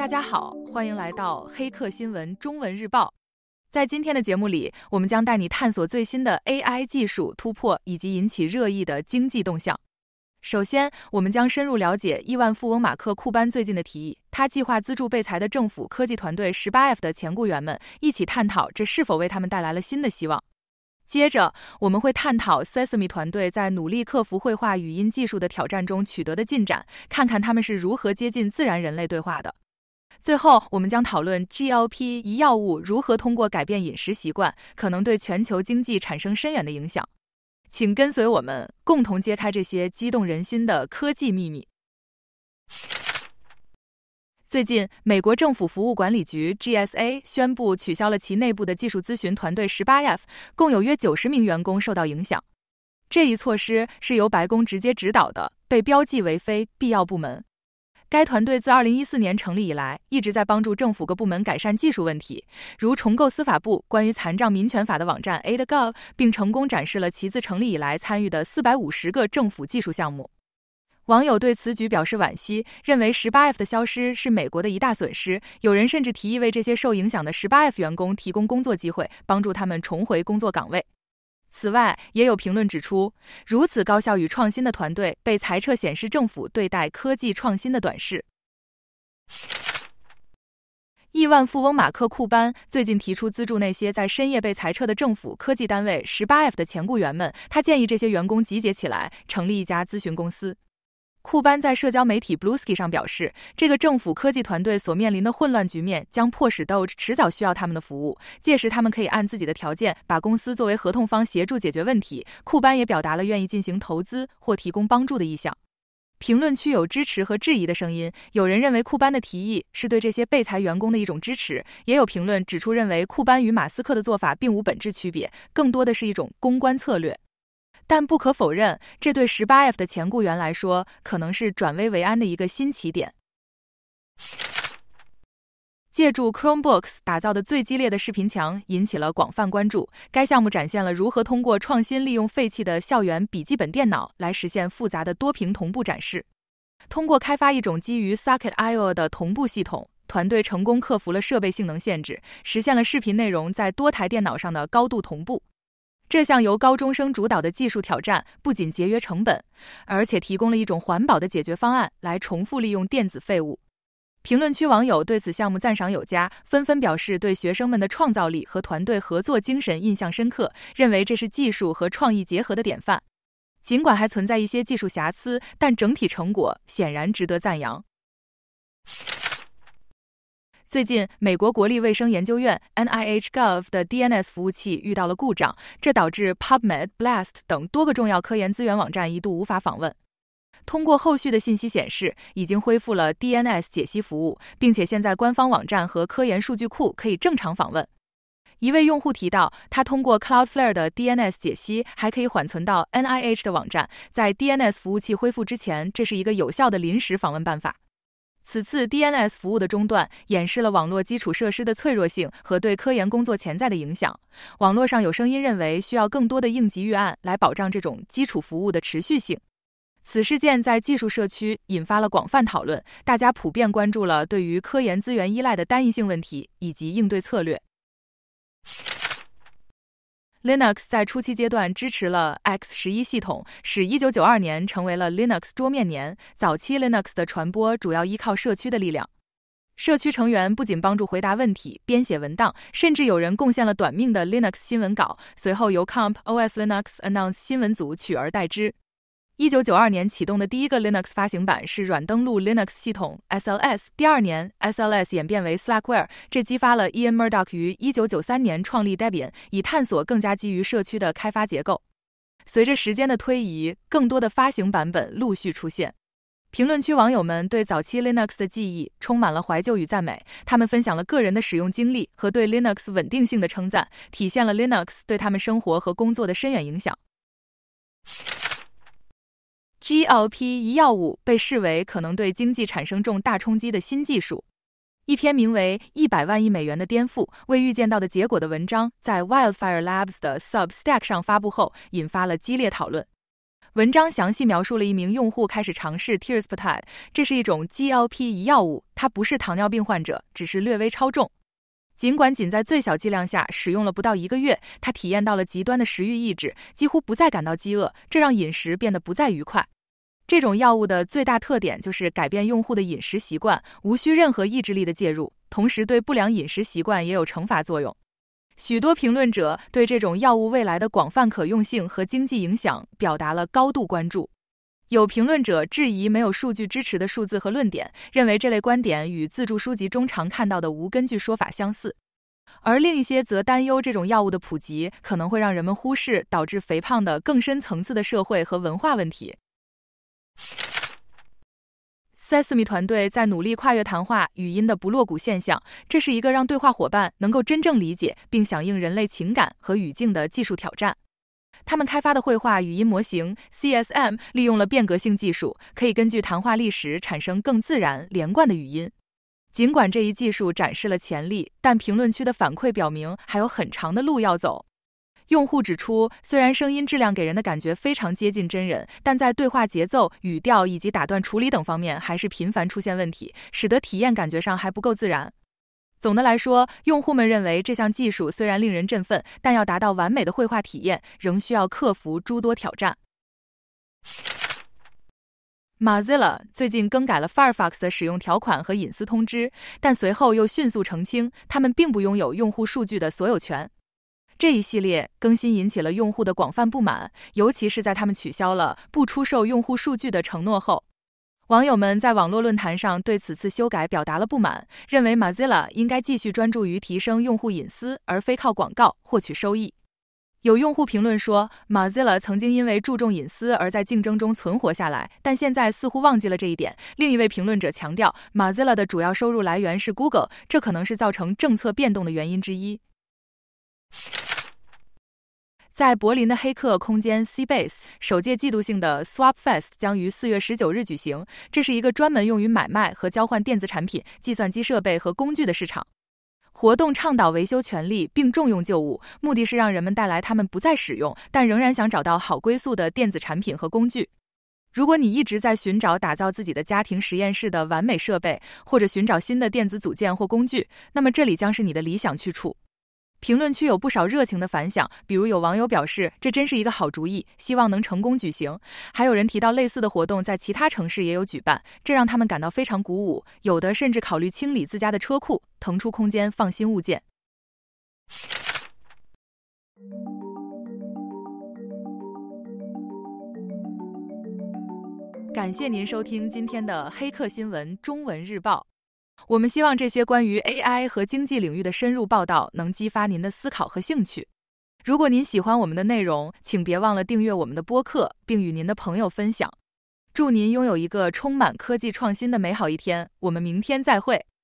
大家好，欢迎来到黑客新闻中文日报。在今天的节目里，我们将带你探索最新的 AI 技术突破以及引起热议的经济动向。首先，我们将深入了解亿万富翁马克·库班最近的提议，他计划资助被裁的政府科技团队 18F 的前雇员们，一起探讨这是否为他们带来了新的希望。接着，我们会探讨 Sesame 团队在努力克服绘画语音技术的挑战中取得的进展，看看他们是如何接近自然人类对话的。最后，我们将讨论 GLP 1药物如何通过改变饮食习惯，可能对全球经济产生深远的影响。请跟随我们，共同揭开这些激动人心的科技秘密。最近，美国政府服务管理局 GSA 宣布取消了其内部的技术咨询团队 18F， 共有约90名员工受到影响。这一措施是由白宫直接指导的，被标记为非必要部门。该团队自2014年成立以来，一直在帮助政府各部门改善技术问题，如重构司法部关于残障民权法的网站 AIDA.gov， 并成功展示了其自成立以来参与的450个政府技术项目。网友对此举表示惋惜，认为 18F 的消失是美国的一大损失，有人甚至提议为这些受影响的 18F 员工提供工作机会，帮助他们重回工作岗位。此外，也有评论指出，如此高效与创新的团队被裁撤显示政府对待科技创新的短视。亿万富翁马克·库班最近提出资助那些在深夜被裁撤的政府科技单位 18F 的前雇员们，他建议这些员工集结起来，成立一家咨询公司。库班在社交媒体 Bluesky 上表示，这个政府科技团队所面临的混乱局面将迫使 Doge 迟早需要他们的服务，届时他们可以按自己的条件把公司作为合同方协助解决问题。库班也表达了愿意进行投资或提供帮助的意向。评论区有支持和质疑的声音，有人认为库班的提议是对这些被裁员工的一种支持，也有评论指出认为库班与马斯克的做法并无本质区别，更多的是一种公关策略。但不可否认，这对 18F 的前雇员来说，可能是转危为安的一个新起点。借助 Chromebooks 打造的最激烈的视频墙引起了广泛关注。该项目展现了如何通过创新利用废弃的校园笔记本电脑来实现复杂的多屏同步展示。通过开发一种基于 Socket.io 的同步系统，团队成功克服了设备性能限制，实现了视频内容在多台电脑上的高度同步。这项由高中生主导的技术挑战不仅节约成本，而且提供了一种环保的解决方案来重复利用电子废物。评论区网友对此项目赞赏有加，纷纷表示对学生们的创造力和团队合作精神印象深刻，认为这是技术和创意结合的典范。尽管还存在一些技术瑕疵，但整体成果显然值得赞扬。最近，美国国立卫生研究院 NIH-Gov 的 DNS 服务器遇到了故障，这导致 PubMed、Blast 等多个重要科研资源网站一度无法访问。通过后续的信息显示，已经恢复了 DNS 解析服务，并且现在官方网站和科研数据库可以正常访问。一位用户提到，他通过 Cloudflare 的 DNS 解析还可以缓存到 NIH 的网站，在 DNS 服务器恢复之前，这是一个有效的临时访问办法。此次 DNS 服务的中断演示了网络基础设施的脆弱性和对科研工作潜在的影响。网络上有声音认为需要更多的应急预案来保障这种基础服务的持续性。此事件在技术社区引发了广泛讨论，大家普遍关注了对于科研资源依赖的单一性问题以及应对策略。Linux 在初期阶段支持了 X11 系统，使1992年成为了 Linux 桌面年。早期 Linux 的传播主要依靠社区的力量。社区成员不仅帮助回答问题、编写文档，甚至有人贡献了短命的 Linux 新闻稿，随后由 Comp OS Linux Announce 新闻组取而代之。1992年启动的第一个 Linux 发行版是软登陆 Linux 系统 SLS， 第二年 SLS 演变为 Slackware， 这激发了 Ian Murdoch 于1993年创立 Debian， 以探索更加基于社区的开发结构。随着时间的推移，更多的发行版本陆续出现。评论区网友们对早期 Linux 的记忆充满了怀旧与赞美，他们分享了个人的使用经历和对 Linux 稳定性的称赞，体现了 Linux 对他们生活和工作的深远影响。GLP 1药物被视为可能对经济产生重大冲击的新技术。一篇名为100万亿美元的颠覆未预见到的结果的文章在 Wildfire Labs 的 Substack 上发布后，引发了激烈讨论。 文章详细描述了一名用户开始尝试 Tirzepatide， 这是一种 GLP-1 药物，它不是糖尿病患者，只是略微超重。尽管仅在最小剂量下使用了不到1个月，他体验到了极端的食欲抑制，几乎不再感到饥饿，这让饮食变得不再愉快。这种药物的最大特点就是改变用户的饮食习惯，无需任何意志力的介入，同时对不良饮食习惯也有惩罚作用。许多评论者对这种药物未来的广泛可用性和经济影响表达了高度关注。有评论者质疑没有数据支持的数字和论点，认为这类观点与自助书籍中常看到的无根据说法相似。而另一些则担忧这种药物的普及可能会让人们忽视导致肥胖的更深层次的社会和文化问题。Sesame 团队在努力跨越谈话语音的不落骨现象，这是一个让对话伙伴能够真正理解并响应人类情感和语境的技术挑战。他们开发的绘画语音模型 CSM 利用了变革性技术，可以根据谈话历史产生更自然连贯的语音。尽管这一技术展示了潜力，但评论区的反馈表明还有很长的路要走。用户指出，虽然声音质量给人的感觉非常接近真人，但在对话节奏、语调以及打断处理等方面还是频繁出现问题，使得体验感觉上还不够自然。总的来说，用户们认为这项技术虽然令人振奋，但要达到完美的绘画体验，仍需要克服诸多挑战。Mozilla 最近更改了 Firefox 的使用条款和隐私通知，但随后又迅速澄清，他们并不拥有用户数据的所有权。这一系列更新引起了用户的广泛不满，尤其是在他们取消了不出售用户数据的承诺后。网友们在网络论坛上对此次修改表达了不满，认为 Mozilla 应该继续专注于提升用户隐私，而非靠广告获取收益。有用户评论说 ，Mozilla 曾经因为注重隐私而在竞争中存活下来，但现在似乎忘记了这一点。另一位评论者强调 ，Mozilla 的主要收入来源是 Google， 这可能是造成政策变动的原因之一。在柏林的黑客空间 Seabase， 首届季度性的 Swapfest 将于4月19日举行。这是一个专门用于买卖和交换电子产品、计算机设备和工具的市场。活动倡导维修权利并重用旧物，目的是让人们带来他们不再使用但仍然想找到好归宿的电子产品和工具。如果你一直在寻找打造自己的家庭实验室的完美设备，或者寻找新的电子组件或工具，那么这里将是你的理想去处。评论区有不少热情的反响，比如有网友表示这真是一个好主意，希望能成功举行。还有人提到类似的活动在其他城市也有举办，这让他们感到非常鼓舞，有的甚至考虑清理自家的车库，腾出空间放新物件。感谢您收听今天的黑客新闻中文日报。我们希望这些关于 AI 和经济领域的深入报道能激发您的思考和兴趣。如果您喜欢我们的内容，请别忘了订阅我们的播客，并与您的朋友分享。祝您拥有一个充满科技创新的美好一天，我们明天再会。